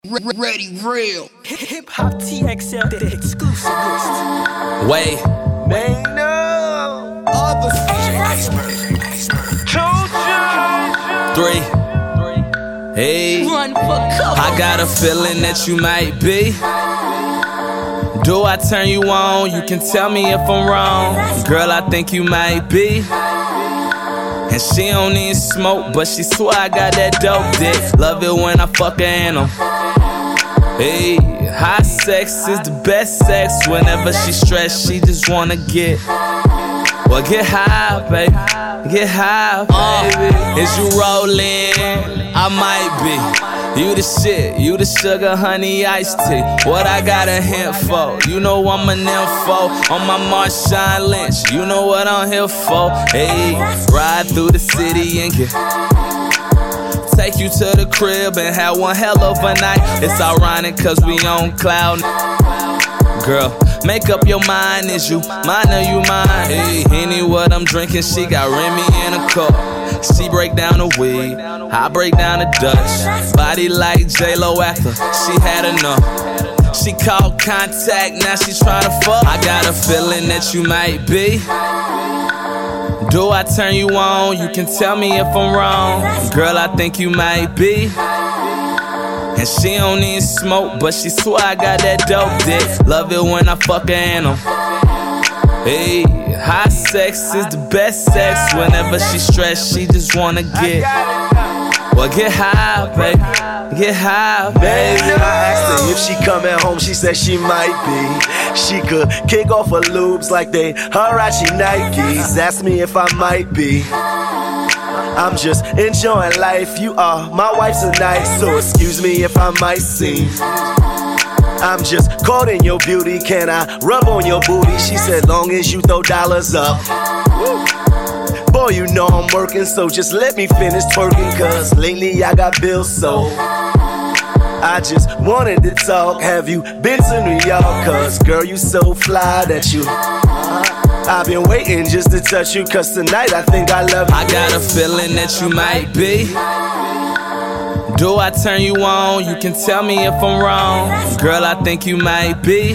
Ready real. Hip Hop TXL, the exclusive list. Wait. They know. All the Three. Hey. Run for cover. I got a feeling that you might be. Do I turn you on? You can tell me if I'm wrong. Girl, I think you might be. And she don't need smoke, but she swear I got that dope dick. Love it when I fuck her in 'em. Hey, high sex is the best sex. Whenever she stressed, she just wanna get. Well, get high, baby. Get high, baby. Is you rolling? I might be. You the shit, you the sugar, honey, iced tea. What I got a hint for? You know I'm an info on my Marshawn Lynch. You know what I'm here for? Hey, ride through the city and get. Take you to the crib and have one hell of a night. It's ironic cause we on cloud. Girl, make up your mind, is you mine or you mine? Hey, any what I'm drinking, she got Remy in a cup. She break down the weed, I break down the Dutch. Body like J-Lo after she had enough. She called contact, now she tryna fuck. I got a feeling that you might be. Do I turn you on? You can tell me if I'm wrong. Girl, I think you might be. And she don't need smoke, but she swear I got that dope dick. Love it when I fuck her in 'em. Hey, high sex is the best sex. Whenever she stressed, she just wanna get. Well, get high, baby. Get high, baby. I asked her if she coming home, she said she might be. She could kick off her lubes like they Huarachi Nikes. Ask me if I might be. I'm just enjoying life, you are my wife tonight. So excuse me if I might seem. I'm just caught in your beauty, can I rub on your booty? She said long as you throw dollars up. Boy, you know I'm working, so just let me finish twerking. Cause lately I got bills, so I just wanted to talk. Have you been to New York? Cause girl, you so fly that you I've been waiting just to touch you. Cause tonight I think I love you. I got a feeling that you might be. Do I turn you on? You can tell me if I'm wrong. Girl, I think you might be.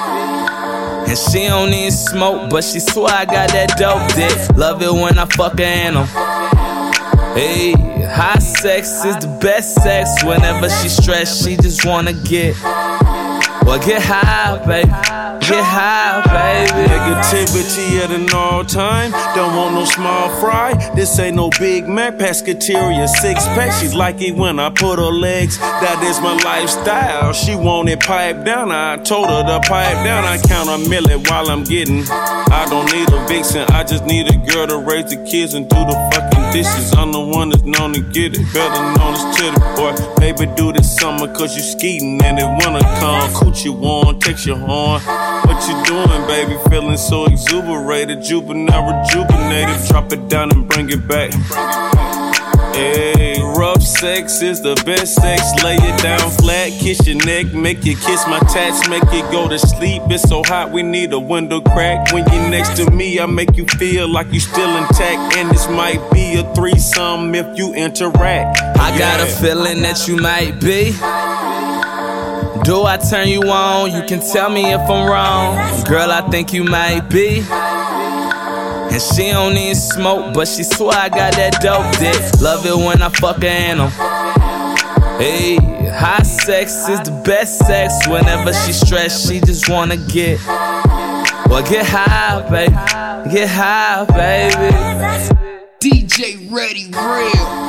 And she don't need smoke, but she swear I got that dope dick. Love it when I fuck her in 'em. Hey, high sex is the best sex. Whenever she stressed, she just wanna get. Well, get high, baby. Get high, baby. Negativity at an all time. Don't want no small fry. This ain't no Big Mac. Pescateria 6-pack. She like it when I put her legs. That is my lifestyle. She want it pipe down. I told her to pipe down. I count a million while I'm getting. I don't need a vixen. I just need a girl to raise the kids and do the fucking dishes. I'm the one that's known to get it. Better known as to the boy. Baby, do this summer cause you skeeting and it wanna come. Coochie warm, takes your horn. What you doing, baby? Feeling so exuberated, juvenile rejuvenated. Drop it down and bring it back. Hey, rough sex is the best sex. Lay it down flat, kiss your neck, make you kiss my tats, make you go to sleep. It's so hot, we need a window crack. When you're next to me, I make you feel like you still intact. And this might be a threesome if you interact. I got a feeling that you might be. Do I turn you on? You can tell me if I'm wrong. Girl, I think you might be. And she don't need smoke, but she swear I got that dope dick. Love it when I fuck her in 'em. Hey, high sex is the best sex. Whenever she stressed, she just wanna get. Well, get high, baby. Get high, baby. DJ Ready Real.